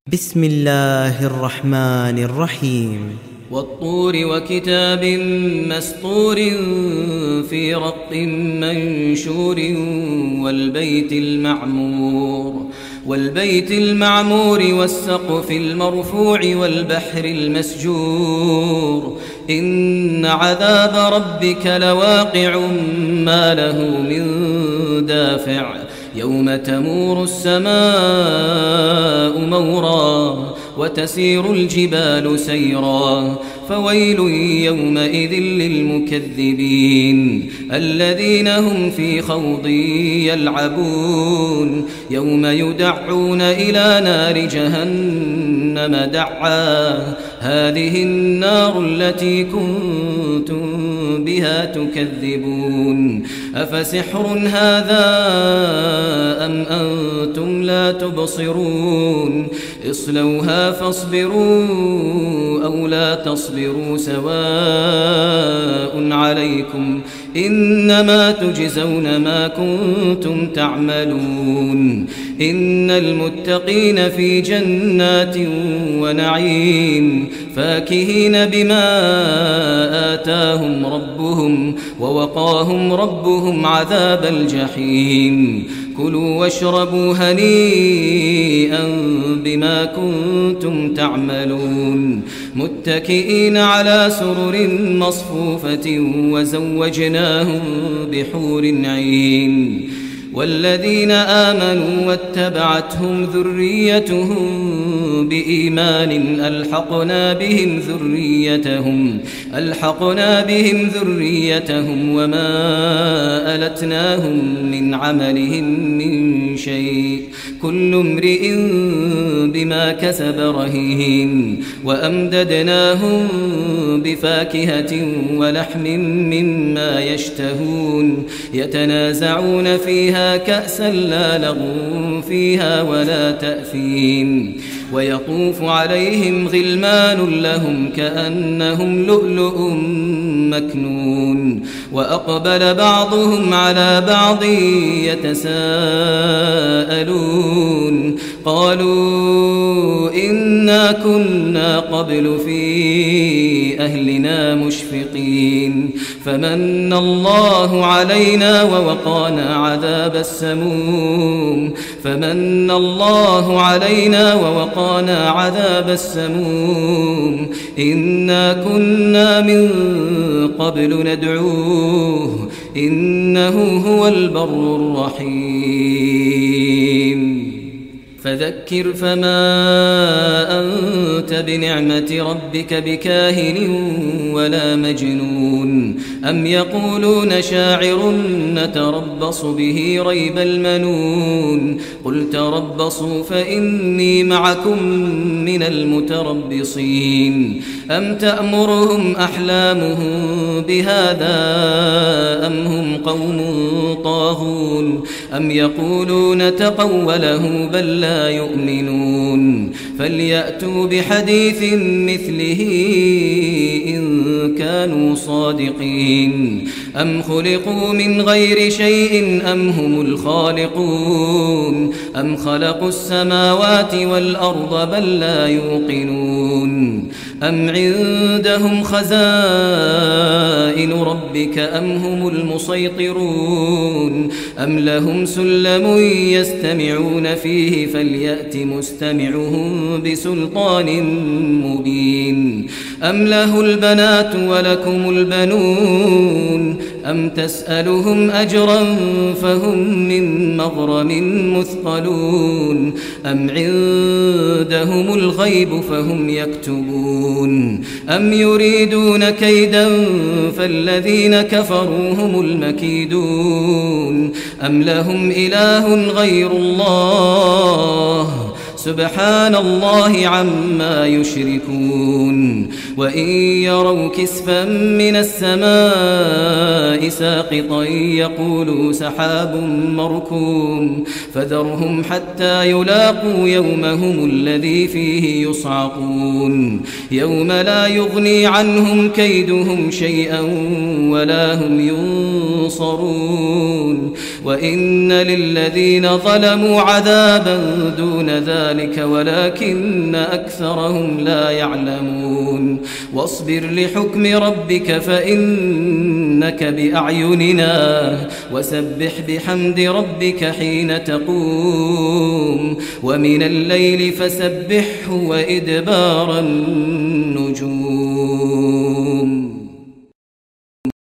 بسم الله الرحمن الرحيم والطور وكتاب مسطور في رق منشور والبيت المعمور والسقف المرفوع والبحر المسجور إن عذاب ربك لواقع ما له من دافع يوم تمور السماء مورا وتسير الجبال سيرا فويل يومئذ للمكذبين الذين هم في خوض يلعبون يوم يدعون إلى نار جهنم دعا هذه النار التي كنتم بها تكذبون أفسحر هذا أم أنتم لا تبصرون اصلوها فاصبروا أو لا تصبروا سواء عليكم إنما تجزون ما كنتم تعملون إن المتقين في جنات ونعيم فاكهين بما آتاهم ربهم ووقاهم ربهم عذاب الجحيم كلوا واشربوا هنيئا بما كنتم تعملون متكئين على سرر مصفوفة وزوجناهم بحور عين والذين آمنوا واتبعتهم ذريتهم بإيمان ألحقنا بهم ذريتهم وما ألتناهم من عملهم من شيء كل امرئ بما كسب رهين وأمددناهم بفاكهة ولحم مما يشتهون يتنازعون فيها كأسا لا لغو فيها ولا تأثيم ويطوف عليهم غلمان لهم كأنهم لؤلؤ مكنون وأقبل بعضهم على بعض يتساءلون قالوا إنا كنا قبل في أهلنا مشفقين فمن الله علينا ووقانا عذاب السموم إنا كنا من قبل ندعوه إنه هو البر الرحيم فذكر فما أنت بنعمة ربك بكاهن ولا مجنون أم يقولون شاعر نتربص به ريب المنون قل تربصوا فإني معكم من المتربصين أم تأمرهم أحلامهم بهذا أم هم قوم طاغون أم يقولون تقوله بل لا يؤمنون فليأتوا بحديث مثله إن كانوا صادقين أم خلقوا من غير شيء أم هم الخالقون أم خلقوا السماوات والأرض بل لا يوقنون أم عندهم خزائن ربك أم هم المسيطرون أم لهم سلم يستمعون فيه فليأت مستمعهم بسلطان مبين أم له البنات ولكم البنون أم تسألهم أجرا فهم من مغرم مثقلون أم عندهم الغيب فهم يكتبون أم يريدون كيدا فالذين كفروا هم المكيدون أم لهم إله غير الله سبحان الله عما يشركون وإن يروا كسفا من السماء ساقطا يقولوا سحاب مركوم فذرهم حتى يلاقوا يومهم الذي فيه يصعقون يوم لا يغني عنهم كيدهم شيئا ولا هم ينصرون وإن للذين ظلموا عذابا دون ذلك ذلك ولكن أكثرهم لا يعلمون واصبر لحكم ربك فإنك بأعيننا وسبح بحمد ربك حين تقوم ومن الليل فسبحه وإدبار النجوم